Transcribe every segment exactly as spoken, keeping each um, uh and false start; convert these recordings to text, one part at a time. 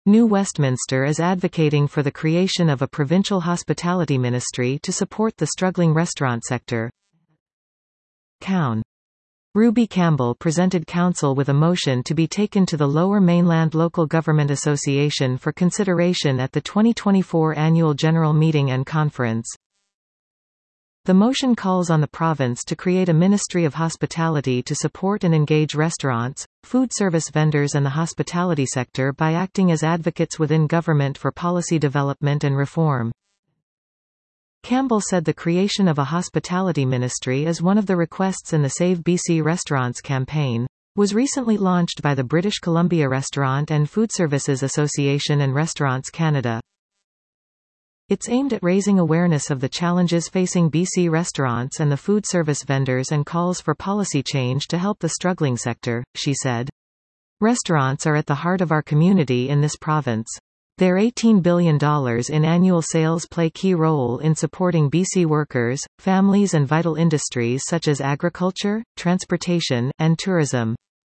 New Westminster is advocating for the creation of a provincial hospitality ministry to support the struggling restaurant sector. Cown. Ruby Campbell presented Council with a motion to be taken to the Lower Mainland Local Government Association for consideration at the twenty twenty-four Annual General Meeting and Conference. The motion calls on the province to create a Ministry of Hospitality to support and engage restaurants, food service vendors and the hospitality sector by acting as advocates within government for policy development and reform. Campbell said the creation of a hospitality ministry is one of the requests in the Save B C Restaurants campaign, was recently launched by the British Columbia Restaurant and Food Services Association and Restaurants Canada. It's aimed at raising awareness of the challenges facing B C restaurants and the food service vendors and calls for policy change to help the struggling sector, she said. Restaurants are at the heart of our community in this province. Their eighteen billion dollars in annual sales play key role in supporting B C workers, families and vital industries such as agriculture, transportation, and tourism.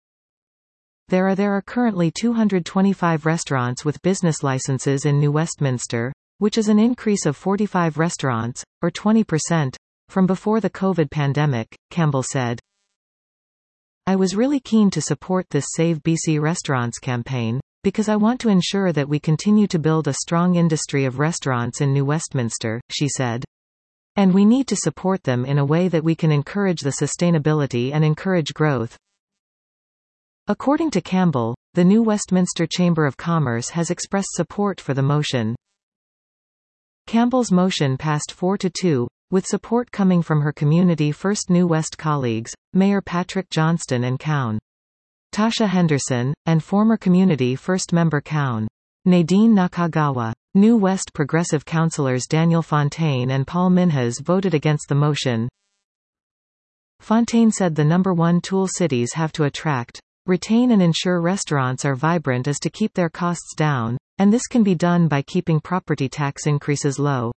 There are there are currently two hundred twenty-five restaurants with business licenses in New Westminster, which is an increase of forty-five restaurants, or twenty percent, from before the COVID pandemic, Campbell said. I was really keen to support this Save B C Restaurants campaign, because I want to ensure that we continue to build a strong industry of restaurants in New Westminster, she said. And we need to support them in a way that we can encourage the sustainability and encourage growth. According to Campbell, the New Westminster Chamber of Commerce has expressed support for the motion. Campbell's motion passed four to two, with support coming from her Community First New West colleagues, Mayor Patrick Johnston and Cown. Tasha Henderson, and former Community First member Cown. Nadine Nakagawa. New West Progressive councillors Daniel Fontaine and Paul Minhas voted against the motion. Fontaine said the number one tool cities have to attract, retain and ensure restaurants are vibrant is to keep their costs down, and this can be done by keeping property tax increases low.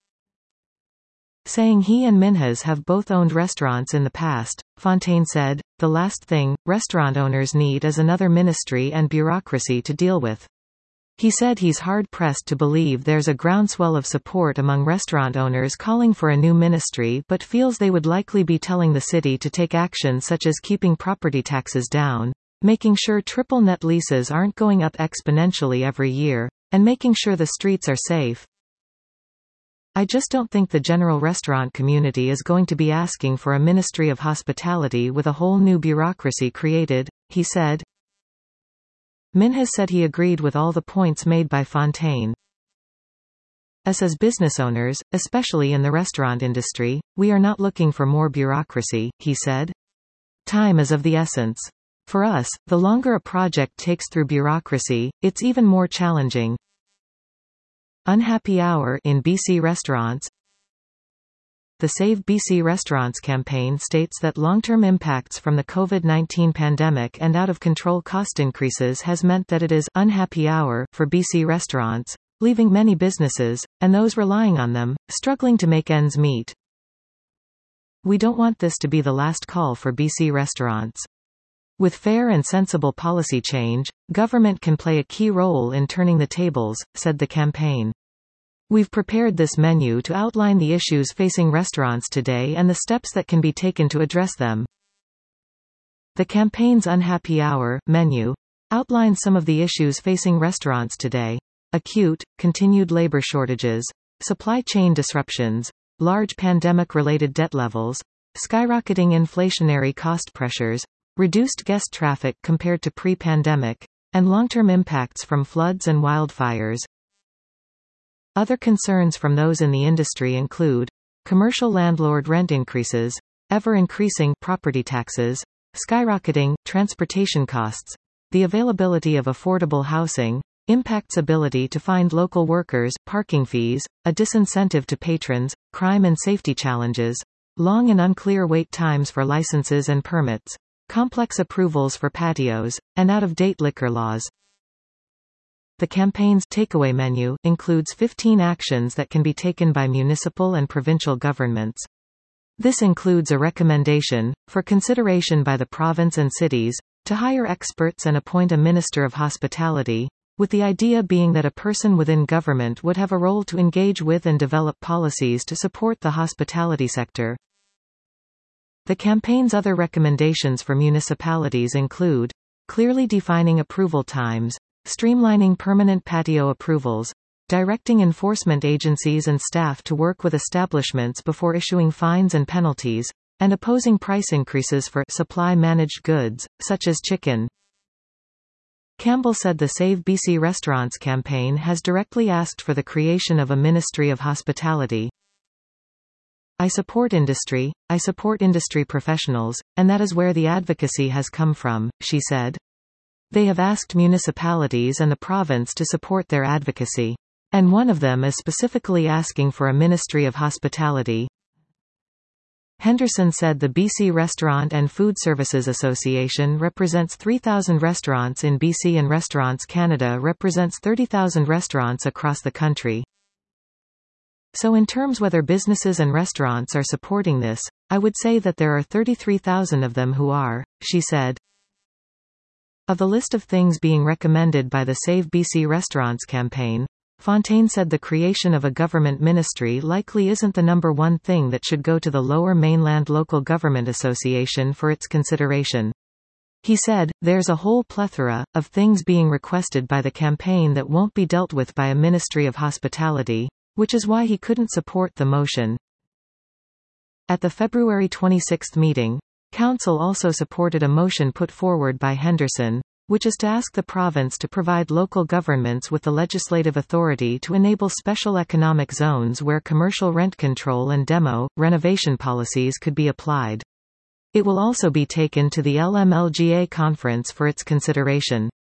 Saying he and Minhas have both owned restaurants in the past, Fontaine said, the last thing restaurant owners need is another ministry and bureaucracy to deal with. He said he's hard-pressed to believe there's a groundswell of support among restaurant owners calling for a new ministry but feels they would likely be telling the city to take action such as keeping property taxes down, making sure triple net leases aren't going up exponentially every year, and making sure the streets are safe. I just don't think the general restaurant community is going to be asking for a Ministry of Hospitality with a whole new bureaucracy created, he said. Minhas said he agreed with all the points made by Fontaine. Us as business owners, especially in the restaurant industry, we are not looking for more bureaucracy, he said. Time is of the essence. For us, the longer a project takes through bureaucracy, it's even more challenging. Unhappy hour in B C restaurants. The Save B C Restaurants campaign states that long-term impacts from the COVID nineteen pandemic and out-of-control cost increases has meant that it is unhappy hour for B C restaurants, leaving many businesses, and those relying on them, struggling to make ends meet. We don't want this to be the last call for B C restaurants. With fair and sensible policy change, government can play a key role in turning the tables, said the campaign. We've prepared this menu to outline the issues facing restaurants today and the steps that can be taken to address them. The campaign's Unhappy Hour menu outlines some of the issues facing restaurants today. Acute, continued labor shortages, supply chain disruptions, large pandemic-related debt levels, skyrocketing inflationary cost pressures, reduced guest traffic compared to pre-pandemic, and long-term impacts from floods and wildfires. Other concerns from those in the industry include commercial landlord rent increases, ever-increasing property taxes, skyrocketing transportation costs, the availability of affordable housing, impacts ability to find local workers, parking fees, a disincentive to patrons, crime and safety challenges, long and unclear wait times for licenses and permits, complex approvals for patios, and out-of-date liquor laws. The campaign's takeaway menu includes fifteen actions that can be taken by municipal and provincial governments. This includes a recommendation, for consideration by the province and cities, to hire experts and appoint a Minister of Hospitality, with the idea being that a person within government would have a role to engage with and develop policies to support the hospitality sector. The campaign's other recommendations for municipalities include clearly defining approval times, streamlining permanent patio approvals, directing enforcement agencies and staff to work with establishments before issuing fines and penalties, and opposing price increases for supply-managed goods, such as chicken. Campbell said the Save B C Restaurants campaign has directly asked for the creation of a Ministry of Hospitality. I support industry, I support industry professionals, and that is where the advocacy has come from, she said. They have asked municipalities and the province to support their advocacy. And one of them is specifically asking for a Ministry of Hospitality. Henderson said the B C Restaurant and Food Services Association represents three thousand restaurants in B C and Restaurants Canada represents thirty thousand restaurants across the country. So in terms whether businesses and restaurants are supporting this, I would say that there are thirty-three thousand of them who are, she said. Of the list of things being recommended by the Save B C Restaurants campaign, Fontaine said the creation of a government ministry likely isn't the number one thing that should go to the Lower Mainland Local Government Association for its consideration. He said, there's a whole plethora of things being requested by the campaign that won't be dealt with by a Ministry of Hospitality, which is why he couldn't support the motion. At the February twenty-sixth meeting, Council also supported a motion put forward by Henderson, which is to ask the province to provide local governments with the legislative authority to enable special economic zones where commercial rent control and demo, renovation policies could be applied. It will also be taken to the L M L G A conference for its consideration.